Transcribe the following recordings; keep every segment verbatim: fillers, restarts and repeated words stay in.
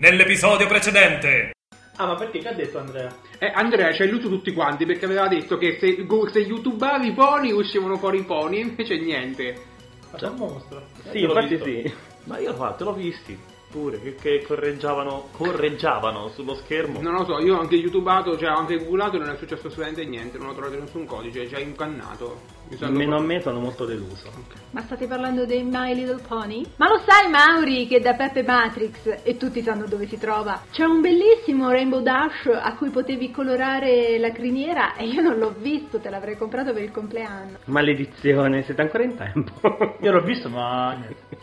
Nell'episodio precedente. Ah, ma perché? Che ha detto Andrea? Eh, Andrea ci ha illuso tutti quanti perché aveva detto che se, se youtubavi i pony uscivano fuori i pony, invece niente. Ma c'è un mostro. Sì, eh, infatti sì. Ma io l'ho fatto, l'ho visti pure, che, che correggiavano, correggiavano sullo schermo. Non lo so, io ho anche youtubato, cioè ho anche googlato e non è successo assolutamente niente, non ho trovato nessun codice, ci ha incannato. Almeno a me sono molto deluso. Okay. Ma state parlando dei My Little Pony? Ma lo sai, Mauri, che da Peppe Matrix, e tutti sanno dove si trova, c'è un bellissimo Rainbow Dash a cui potevi colorare la criniera e io non l'ho visto, te l'avrei comprato per il compleanno. Maledizione, siete ancora in tempo. Io l'ho visto, ma niente.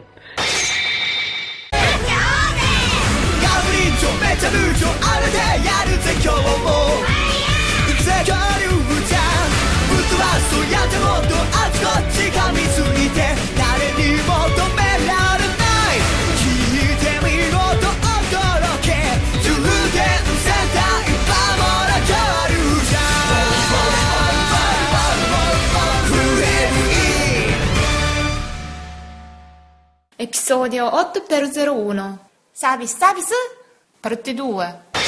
めちゃ部長あれでやるぜ今日も行くぜ恐竜ちゃんぶっ飛ばすやってもっとあちこち噛みついて誰にも止められない聞いてみろと驚け充電センター今もら恐竜ちゃんフレブイ Episodio otto per zero uno. Savis, Savis? Parte due.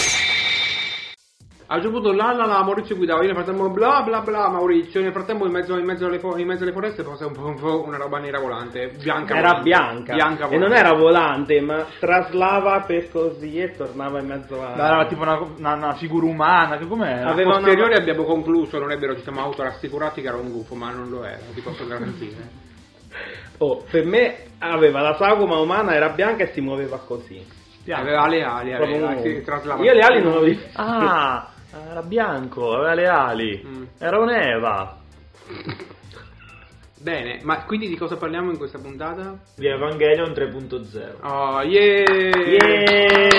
A un certo punto là là là Maurizio guidava, io nel frattempo bla bla bla Maurizio, nel frattempo in mezzo, in mezzo, alle, in mezzo alle foreste passa un po', un po' una roba nera volante, bianca era volante, bianca, bianca volante. E non era volante, ma traslava per così e tornava in mezzo a... Era tipo una, una, una figura umana, che com'era? A posteriori una... abbiamo concluso, non è vero, ci siamo autorassicurati che era un gufo, ma non lo era, ti posso garantire. Oh, per me aveva la sagoma umana, era bianca e si muoveva così. Aveva le ali, aveva, si traslava. Io le ali non le ho viste. Ah, era bianco, aveva le ali. Mm. Era un'Eva. Bene, ma quindi di cosa parliamo in questa puntata? Di Evangelion tre punto zero. Oh, yeah! Yeah!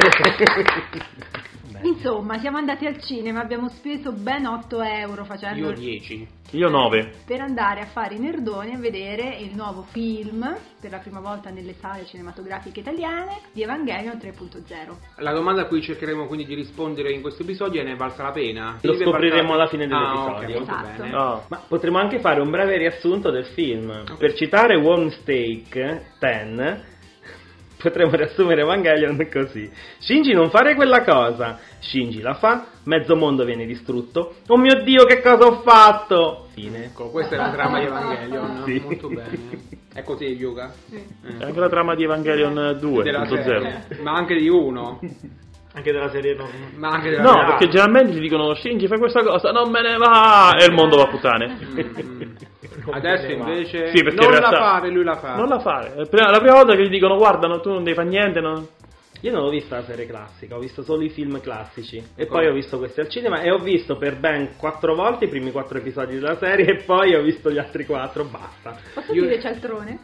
Insomma, siamo andati al cinema, abbiamo speso ben otto euro facendo... Io dieci. Io nove. Per andare a fare i nerdoni a vedere il nuovo film, per la prima volta nelle sale cinematografiche italiane, di Evangelion tre punto zero. La domanda a cui cercheremo quindi di rispondere in questo episodio è: ne è valsa la pena? Lo scopriremo alla fine dell'episodio. Ah, okay, molto esatto. bene. Oh, ma potremo anche fare un breve riassunto del film. Okay. Per citare One Steak dieci, potremmo riassumere Evangelion così: Shinji non fare quella cosa, Shinji la fa, mezzo mondo viene distrutto, oh mio Dio che cosa ho fatto, fine. Ecco, questa è la trama di Evangelion. Sì. Molto bene. È così, Yuga? Sì. Eh. È anche la trama di Evangelion due punto zero. Ma anche di uno. Anche della serie no. Ma anche della No, serie. perché generalmente ti dicono Shinji fai questa cosa, non me ne va, e il mondo va a puttane. Mm-hmm. Adesso invece sì, perché non in realtà la fare, lui la fa. Non la fare. La prima, la prima volta che gli dicono guarda, no, tu non devi fare niente, no? Io non ho visto la serie classica, ho visto solo i film classici. E poi ho visto questi al cinema e ho visto per ben quattro volte i primi quattro episodi della serie e poi ho visto gli altri quattro, basta. Posso Io... dire cialtrone?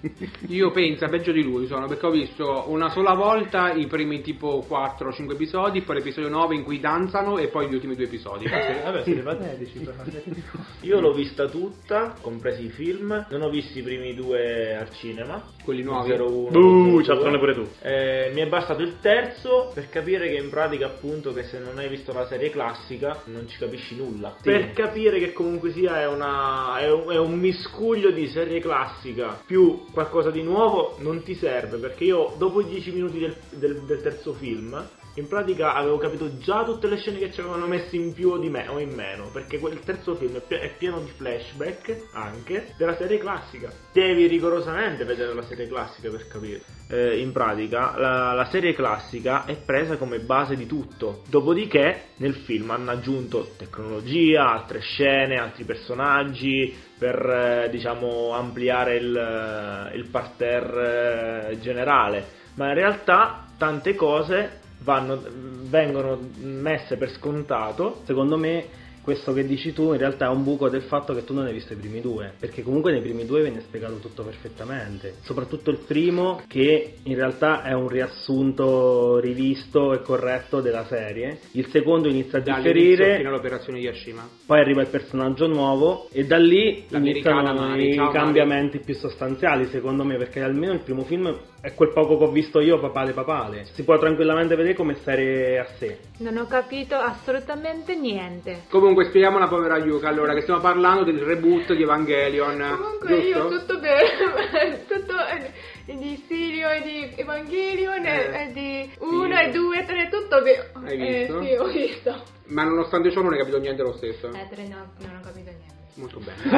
Io penso peggio di lui sono, perché ho visto una sola volta i primi tipo quattro cinque episodi, poi l'episodio nove in cui danzano e poi gli ultimi due episodi. Vabbè, siete patetici per una serie. Io l'ho vista tutta, compresi i film, non ho visto i primi due al cinema, quelli nuovi. zero uno. Buh, cialtrone pure tu. Eh, mi è bastato il terzo per capire che in pratica appunto che se non hai visto la serie classica non ci capisci nulla. Sì. Per capire che comunque sia è, una, è, un, è un miscuglio di serie classica più qualcosa di nuovo non ti serve, perché io dopo i dieci minuti del, del, del terzo film in pratica avevo capito già tutte le scene che ci avevano messo in più o, di me, o in meno, perché quel terzo film è pieno di flashback anche della serie classica. Devi rigorosamente vedere la serie classica per capire. Eh, in pratica la, la serie classica è presa come base di tutto, dopodiché nel film hanno aggiunto tecnologia, altre scene, altri personaggi per eh, diciamo ampliare il, il parterre eh, generale, ma in realtà tante cose vanno, vengono messe per scontato. Secondo me questo che dici tu in realtà è un buco del fatto che tu non hai visto i primi due, perché comunque nei primi due viene spiegato tutto perfettamente, soprattutto il primo, che in realtà è un riassunto rivisto e corretto della serie. Il secondo inizia a differire fino all'operazione di Hiroshima, poi arriva il personaggio nuovo e da lì iniziano Mari, i ciao, cambiamenti Mari. più sostanziali secondo me, perché almeno il primo film è quel poco che ho visto io, papale papale, si può tranquillamente vedere come serie a sé. Non ho capito assolutamente niente. Comunque spieghiamo alla povera Yuka allora che stiamo parlando del reboot di Evangelion. Comunque giusto? io tutto bene, tutto di Sirio episodi di Evangelion Eh, e di sì. uno e due, tre, tutto ve- Hai eh, visto? sì, ho visto. Ma nonostante ciò non hai capito niente lo stesso. Eh, tre no, non ho capito niente. Molto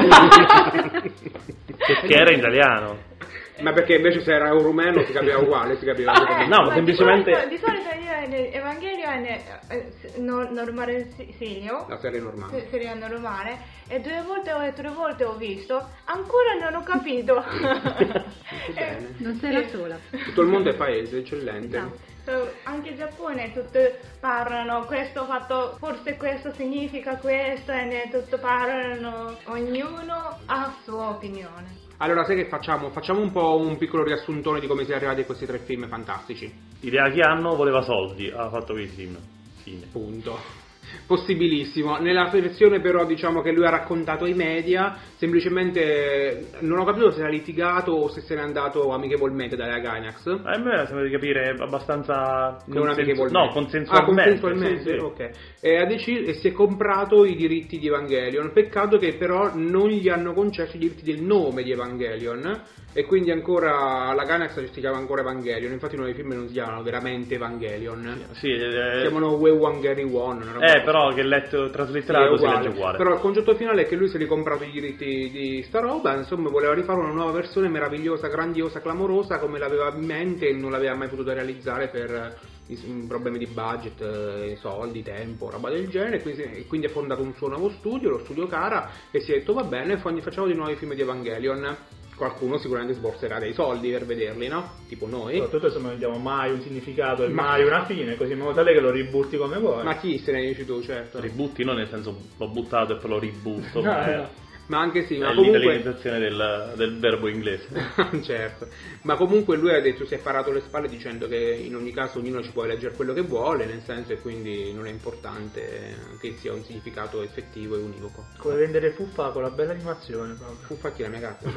bene. Perché era in italiano. Ma perché invece se era un rumeno si capiva uguale, si capiva Eh, No, ma ma semplicemente- Di solito, di solito io in Evangelion eh, eh, no- normale si- Silio. la serie normale. Se- Seria normale, e due volte o tre volte ho visto, ancora non ho capito. bene. Eh, Non sei la sì. sola. Tutto il mondo è paese, eccellente. No. So, anche in Giappone tutti parlano questo fatto, forse questo significa questo, e ne tutto parlano, ognuno ha sua opinione. Allora, sai che facciamo? Facciamo un po' un piccolo riassuntone di come si è arrivati a questi tre film fantastici. Idea che hanno, voleva soldi, ha fatto quei film. Fine. Punto. Possibilissimo. Nella versione però diciamo che lui ha raccontato ai media, semplicemente non ho capito se era litigato o se se n'è andato amichevolmente dalla Gainax. A me sembra di capire abbastanza Non consensu- amichevolmente. No, consensualmente. Ah, consensualmente, Sì, sì. ok. E, ha deci- e si è comprato i diritti di Evangelion. Peccato che però non gli hanno concesso i diritti del nome di Evangelion. E quindi ancora la Gainax si chiama ancora Evangelion. Infatti i nuovi film non si chiamano veramente Evangelion. Sì, eh, Si chiamano We Wangeri One. una roba eh, così. però che letto Sì, è traslitterato si uguale. legge uguale. Però il concetto finale è che lui si è comprato i diritti di sta roba, insomma voleva rifare una nuova versione meravigliosa, grandiosa, clamorosa come l'aveva in mente e non l'aveva mai potuto realizzare per i i problemi di budget, eh, soldi, tempo, roba del genere, quindi, e quindi ha fondato un suo nuovo studio, lo studio Cara, e si è detto va bene, fa- facciamo dei nuovi film di Evangelion. Qualcuno sicuramente sborserà dei soldi per vederli, no? Tipo noi. Soprattutto se non gli diamo mai un significato e Ma- mai una fine, così in modo tale che lo ributti come vuoi. Ma chi se ne dici tu, certo. Ributti non nel senso l'ho buttato e poi lo ributto, No, ma è, no. Ma anche sì, è ma comunque... l'italianizzazione del, del verbo inglese. Certo, ma comunque lui ha detto, si è parato le spalle dicendo che in ogni caso ognuno ci può leggere quello che vuole, nel senso, e quindi non è importante che sia un significato effettivo e univoco. Come vendere fuffa con la bella animazione proprio. Fuffa chi, la mia gatta?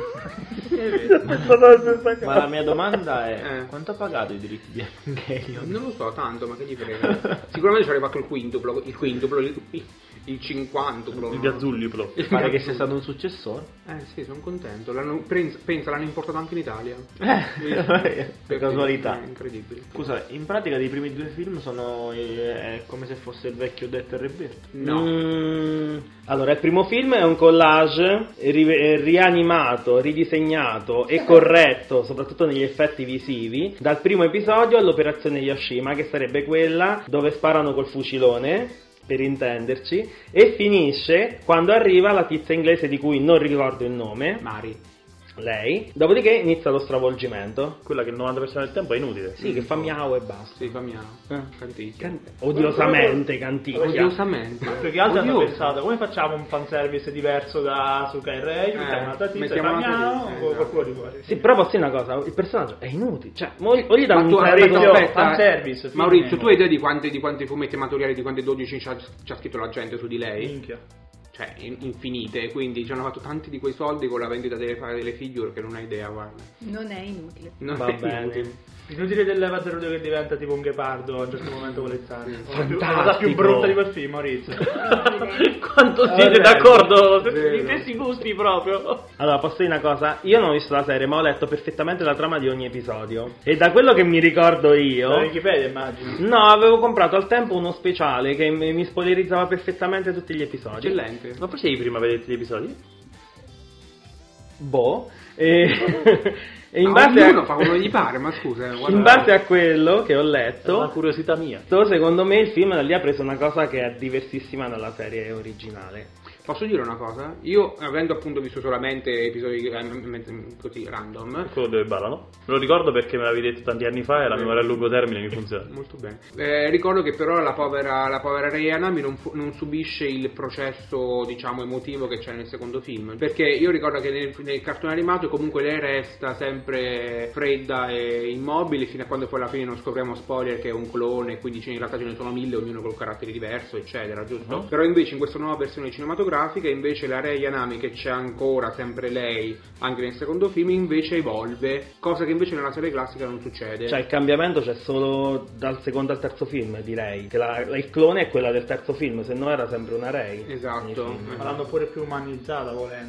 Ma la mia domanda è: Eh. quanto ha pagato i diritti di Evangelion? Non lo so tanto, ma che gli frega. Sicuramente ci avrebbe fatto il quintuplo, il quintuplo, il, il cinquantuplo. Il gazzuliplo. Pare che sia stato un successore. Eh sì, sono contento. L'hanno, pensa, pensa, l'hanno importato anche in Italia. Eh, per casualità. È incredibile. Scusa, in pratica dei primi due film sono eh, è come se fosse il vecchio Detto e Rebirth. No. Mm, allora, il primo film è un collage ri- rianimato, ridisegnato e corretto, soprattutto negli effetti visivi, dal primo episodio all'operazione Yoshima, che sarebbe quella dove sparano col fucilone, per intenderci, e finisce quando arriva la tizia inglese di cui non ricordo il nome, Mari. lei, dopodiché inizia lo stravolgimento. Quella che il novanta per cento del tempo è inutile. Sì, che fa miau e basta. Sì, fa mia. Eh. Canticchia. Odiosamente canticchia. Odiosamente. Più che altro hanno Odioso. pensato come facciamo un fanservice diverso da su Kai-Rei, mettiamo una tizia, mettiamo una Fagnano, tizia, o esatto. qualcuno di fuori. Sì, però posso dire una cosa, il personaggio è inutile, cioè, mo, o gli danno Ma tu, un Maurizio, treno- aspetta, fanservice, fine. Maurizio, tu hai idea di quanti, di quanti fumetti amatoriali, di quante dodici c'ha, c'ha scritto la gente su di lei? Minchia. Cioè, in- infinite, quindi ci hanno fatto tanti di quei soldi con la vendita delle, delle figure che non hai idea, guarda. Non è inutile. Non Va è bene. inutile. Inutile dell'Eva zero due che diventa tipo un ghepardo a un certo momento con le zanne. Fantastico. La cosa più brutta di quel film, Maurizio. Quanto siete vero, d'accordo? vero. Gli stessi gusti proprio. Allora, posso dire una cosa? Io non ho visto la serie, ma ho letto perfettamente la trama di ogni episodio. E da quello che mi ricordo La io... Wikipedia, immagino. No, avevo comprato al tempo uno speciale che mi mi spoilerizzava perfettamente tutti gli episodi. Eccellente. Ma facevi prima vedere gli episodi? Boh. E, e in Ma base ognuno a... fa quello che gli pare, ma scusa. Guarda, In base a quello che ho È una letto, curiosità mia. secondo me il film da lì ha preso una cosa che è diversissima dalla serie originale. Posso dire una cosa? Io, avendo appunto visto solamente episodi eh, così random, Quello dove ballano. Me lo ricordo perché me l'avevi detto tanti anni fa e la memoria a lungo termine mi funziona. molto bene. Eh, ricordo che però la povera, la povera Rei Ayanami non, fu- non subisce il processo, diciamo, emotivo che c'è nel secondo film. Perché io ricordo che nel, nel cartone animato comunque lei resta sempre fredda e immobile fino a quando poi alla fine non scopriamo spoiler che è un clone, quindi in realtà ce ne sono mille, ognuno col carattere diverso, eccetera, giusto? Uh-huh. Però invece in questa nuova versione cinematografica, invece la Rei Ayanami, che c'è ancora sempre lei anche nel secondo film, invece evolve, cosa che invece nella serie classica non succede. Cioè il cambiamento c'è solo dal secondo al terzo film, direi. Che la, la- il clone è quella del terzo film, se no era sempre una Rei. Esatto. nei film. Ma l'hanno pure più umanizzata volendo.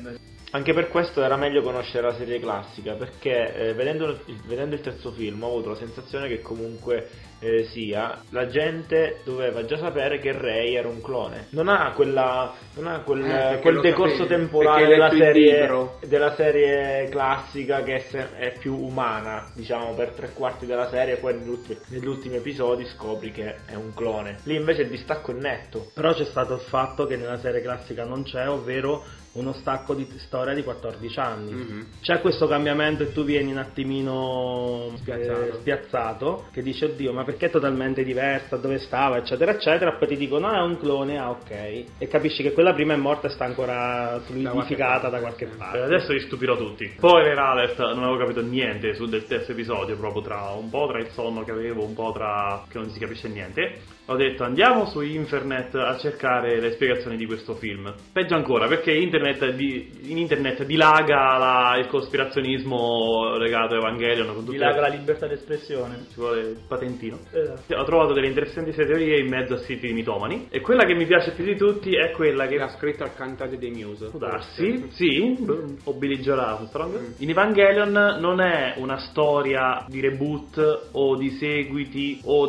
Anche per questo era meglio conoscere la serie classica, perché eh, vedendo, vedendo il terzo film ho avuto la sensazione che comunque eh, sia la gente doveva già sapere che Rey era un clone. Non ha quella non ha quel, eh, quel decorso sapevi, temporale della serie, libro. della serie classica che è, se- è più umana, diciamo, per tre quarti della serie, e poi negli ultimi, negli ultimi episodi scopri che è un clone. Lì invece il distacco è netto. Però c'è stato il fatto che nella serie classica non c'è, ovvero uno stacco di storia di quattordici anni. Mm-hmm. C'è questo cambiamento e tu vieni un attimino spiazzato. Eh, spiazzato, che dici oddio, ma perché è totalmente diversa, dove stava, eccetera eccetera, poi ti dicono no, è un clone, ah ok, e capisci che quella prima è morta e sta ancora fluidificata da qualche parte. E adesso vi stupirò tutti. Spoiler alert, non avevo capito niente sul del terzo episodio, proprio tra un po' tra il sonno che avevo, un po' tra che non si capisce niente. Ho detto andiamo su internet a cercare le spiegazioni di questo film. Peggio ancora, perché internet di, in internet dilaga la, il cospirazionismo legato a Evangelion. Con tutte dilaga le... la libertà d'espressione. Ci vuole il patentino. Esatto. Ho trovato delle interessanti teorie in mezzo a siti di mitomani. E quella che mi piace più di tutti è quella che l'ha scritta al cantante dei Muse. Può darsi, sì, o Billy Joel Armstrong. Mm. In Evangelion non è una storia di reboot o di seguiti o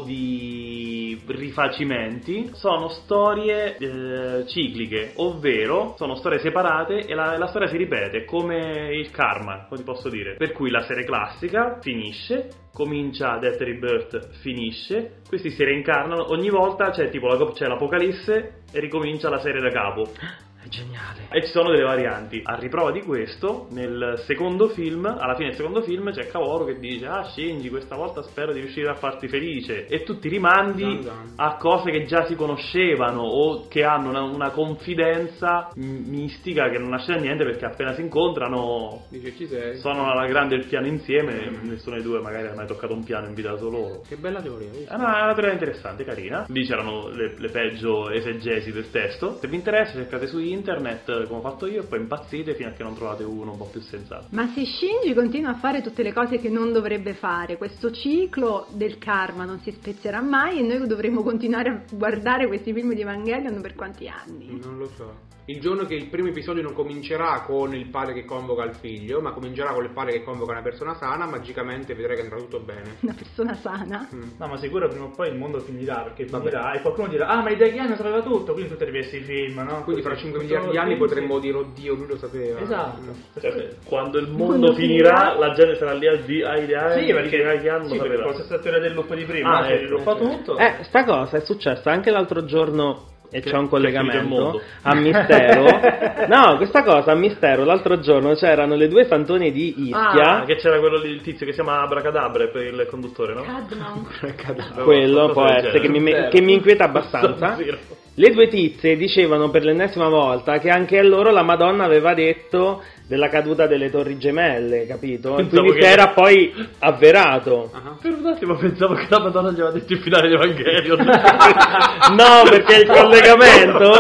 di rifacimenti, sono storie eh, cicliche, ovvero sono storie separate e la, la storia si ripete, come il karma, come posso dire. Per cui la serie classica finisce, comincia Death Rebirth, finisce, questi si reincarnano, ogni volta c'è tipo la, c'è l'apocalisse e ricomincia la serie da capo. È geniale. E ci sono delle varianti. A riprova di questo, nel secondo film, alla fine del secondo film, c'è Kaworu che dice ah Shinji, questa volta spero di riuscire a farti felice, e tu ti rimandi a cose che già si conoscevano o che hanno una, una confidenza m- mistica che non nasce da niente, perché appena si incontrano dice ci sei, suonano alla grande il piano insieme. mm. Nessuno dei due magari ha mai toccato un piano in vita loro. Che bella teoria. È una, è una teoria interessante, carina. Lì c'erano le, le peggio esegesi del testo. Se vi interessa cercate su internet come ho fatto io e poi impazzite fino a che non trovate uno un po' più sensato. Ma se Shinji continua a fare tutte le cose che non dovrebbe fare, questo ciclo del karma non si spezzerà mai e noi dovremo continuare a guardare questi film di Evangelion per quanti anni? Non lo so. Il giorno che il primo episodio non comincerà con il padre che convoca il figlio, ma comincerà con il padre che convoca una persona sana, magicamente vedrai che andrà tutto bene. Una persona sana? Mm. No, ma sicuro prima o poi il mondo finirà, perché finirà Vabbè. E qualcuno dirà ah ma i Daighiani sapeva tutto, quindi tu ti rivesti i film, no? Quindi fra cinque miliardi di anni potremmo dire oddio, lui lo sapeva. Esatto. Mm. Cioè, quando il mondo, mondo finirà, finirà, la gente sarà lì a ideare. Sì, perché hanno sì, perché la stessa teoria del loop di prima, ah, si ecco, sviluppa ecco. tutto. Eh, sta cosa è successa anche l'altro giorno. E che, c'è un collegamento a a Mistero. No, questa cosa a Mistero l'altro giorno c'erano le due fantoni di Ischia. Ah, che c'era quello lì, il tizio che si chiama Abracadabra per il conduttore, no? Cadman. Quello può essere che mi, che mi inquieta abbastanza. Le due tizie dicevano per l'ennesima volta che anche a loro la Madonna aveva detto della caduta delle torri gemelle, capito? E quindi che... si era poi avverato. Uh-huh. Per un attimo pensavo che la Madonna gli aveva detto il finale di Evangelion. No, perché il collegamento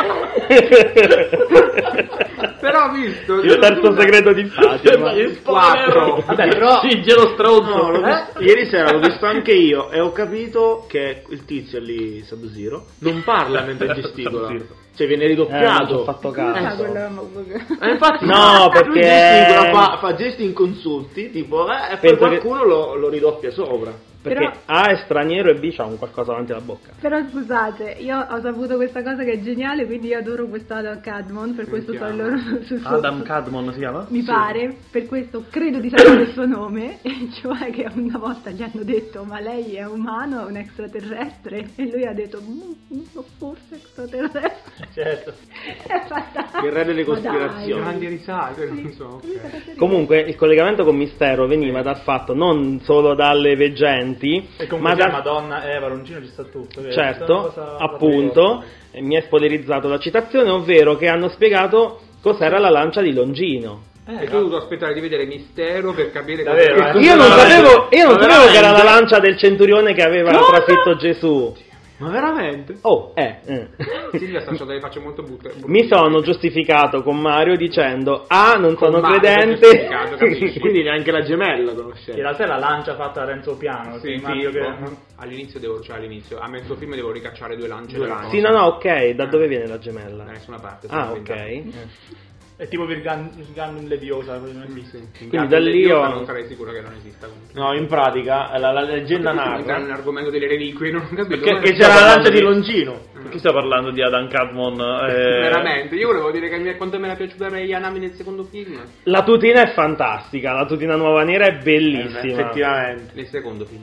però visto il terzo segreto di Fatima, il quattro. Vabbè, però sì, lo stronzo. No, eh? Ieri sera l'ho visto anche io e ho capito che il tizio lì, Sub-Zero, non parla mentre gesticola. Cioè viene ridoppiato. Eh, ho fatto caso. Eh, infatti no, perché fa, fa gesti inconsulti, tipo eh, e poi qualcuno che... lo, lo ridoppia sopra. Perché però... A è straniero e B c'ha un qualcosa davanti alla bocca. Però scusate, io ho saputo questa cosa che è geniale, quindi io adoro questo Adam Cadmon, per questo so il loro su, su, Adam Cadmon si chiama? Mi sì. pare, per questo credo di sapere il suo nome, e cioè che una volta gli hanno detto ma lei è umano, un extraterrestre? E lui ha detto mm, forse extraterrestre. Certo. È fantastico. Il re delle cospirazioni. Grandi risate, non so. Okay. Comunque il collegamento con Mistero veniva dal fatto non solo dalle veggenti, e ma da da... Madonna, Eva, Longino ci sta tutto. Vero? Certo, cosa, appunto, e mi è spoilerizzato la citazione, ovvero che hanno spiegato cos'era la lancia di Longino. Eh, e tu ho dovuto aspettare di vedere Mistero per capire cosa eh? Io non sapevo, io non sapevo che era la lancia del centurione che aveva no, trafitto Gesù. Ma veramente? Oh, eh. eh. Silvia sta facendo le facce molto butte. Mi sono giustificato con Mario dicendo ah, non con sono Mario credente. Quindi neanche la gemella conoscevo. In realtà è la lancia fatta da Renzo Piano. Sì, sì, Mario che... all'inizio devo, cioè all'inizio, a mezzo film devo ricacciare due lance. Due lance. Sì, no, no, ok. Da dove viene la gemella? Da nessuna parte. Ah, ok. Eh. È tipo Virgan Leviosa. Sì. Quindi da lì io non sarei sicuro che non esista comunque. No, in pratica la, la leggenda Entrare narra nell'argomento delle reliquie, non ho capito. che, che Ma- c'era la lancia di Longino. Perché stiamo parlando di Adam Cadmon? Eh... Veramente, io volevo dire che mi, quanto me è piaciuta Rei Yanami nel secondo film. La tutina è fantastica, la tutina nuova nera è bellissima. Eh, effettivamente. Nel secondo film.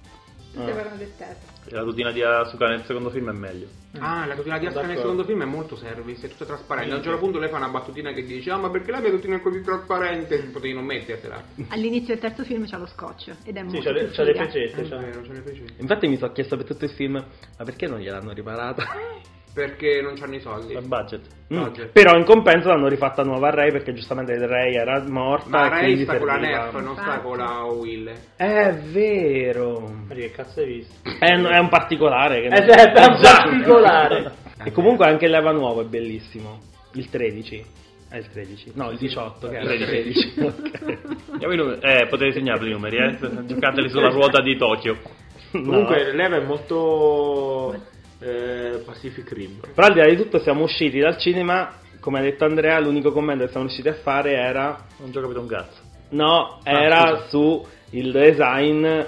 Tu stai parlando del terzo. La tutina di Asuka nel secondo film è meglio. Ah, la tutina di Asuka nel secondo film è molto service, è tutta trasparente. A un certo punto lei fa una battutina che dice: ah, ma perché la mia tutina è così trasparente? Potevi non mettertela. All'inizio del terzo film c'ha lo scotch ed è Sì, molto c'ha le, più c'ha le figa. fecette. È c'ha. vero, ce ne fece. Infatti mi sono chiesto per tutto il film, ma perché non gliel'hanno riparata? Perché non c'hanno i soldi. Il budget. Mm. Budget. Però in compenso l'hanno rifatta nuova a Rey perché giustamente Rey era morta. Ma e Rey quindi sta con la serviva. Nerf, non sta con la Will. È vero. Ma che cazzo hai visto? È, è un particolare. Che non- Esatto, è un Già. particolare. E comunque anche il leva nuovo è bellissimo. Il tredici. È il tredici. No, il diciotto. Che era il tredici. Ok. Andiamo i numeri. Eh, potete segnarli i numeri, eh? Giocateli sulla ruota di Tokyo. Comunque l'Eva è molto eh, Pacific Rim. Però al di là di tutto siamo usciti dal cinema, come ha detto Andrea, l'unico commento che siamo riusciti a fare era... Non ci ho capito un cazzo. No, era su il design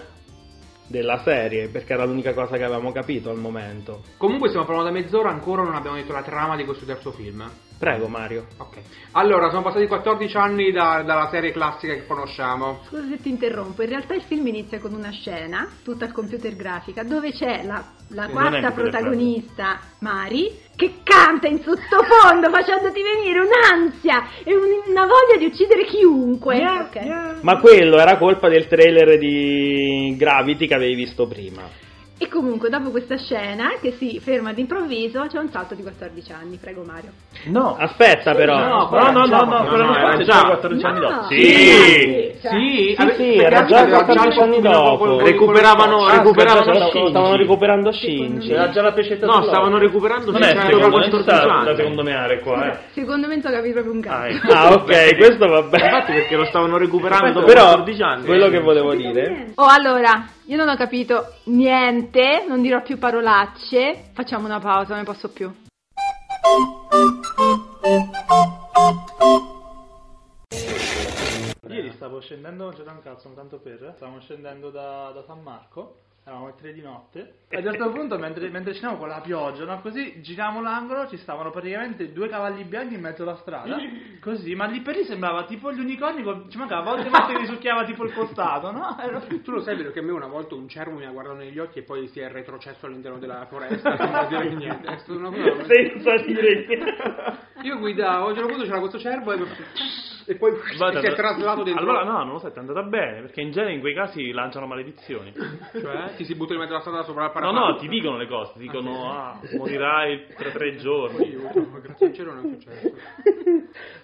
della serie, perché era l'unica cosa che avevamo capito al momento. Comunque stiamo parlando da mezz'ora, ancora non abbiamo detto la trama di questo terzo film. Prego Mario. Ok. Allora, sono passati quattordici anni da- dalla serie classica che conosciamo. Scusa se ti interrompo, in realtà il film inizia con una scena tutta al computer grafica dove c'è la, la Sì, non è quarta computer protagonista, Mari, che canta in sottofondo facendoti venire un'ansia e un- una voglia di uccidere chiunque. Ok. Ma quello era colpa del trailer di Gravity che avevi visto prima. E comunque dopo questa scena che si ferma d'improvviso c'è un salto di quattordici anni, prego Mario. No. Aspetta però. No, no, no, no, no, no, quello no, non era c'è già. già quattordici anni dopo. No. Sì. Cioè, Sì, Sì, sì, era già quattordici anni dopo. Recuperavano, Ah, recuperavano aspetta, Shinji. stavano recuperando Shinji. Era già la pescetta No, sull'occhio. stavano recuperando Non è Shinji, secondo, aveva non quattordici sta anni. da secondo me are qua, eh. Secondo me non so capire proprio un cazzo. Ah, ecco. Ah, ok, questo va bene. Infatti perché lo stavano recuperando dopo Però quattordici anni. quello che volevo dire, Oh, allora, io non ho capito niente, non dirò più parolacce. Facciamo una pausa, non ne posso più. Ieri stavo scendendo, non c'è un cazzo, tanto per, stavamo scendendo da, da San Marco, eravamo alle tre di notte, e a un certo punto mentre, mentre scendiamo con la pioggia, no, così giriamo l'angolo, ci stavano praticamente due cavalli bianchi in mezzo alla strada, così, ma lì per lì sembrava tipo gli unicorni, con- ci mancava a volte volte che risucchiava tipo il costato, no? Era- Tu lo sai vero che a me una volta un cervo mi ha guardato negli occhi e poi si è retrocesso all'interno della foresta senza dire niente. È stata una cosa- senza dire niente. Io guidavo, a un certo punto c'era questo cervo e, e poi Guarda, si è traslato dentro. Allora no, non lo sai, è andata bene, perché in genere in quei casi lanciano maledizioni. Cioè, ti si butta in mezzo alla strada sopra la No, parapanda. no, ti dicono le cose, ti dicono ah, morirai tra tre giorni. Aiuto, grazie al cielo non è successo.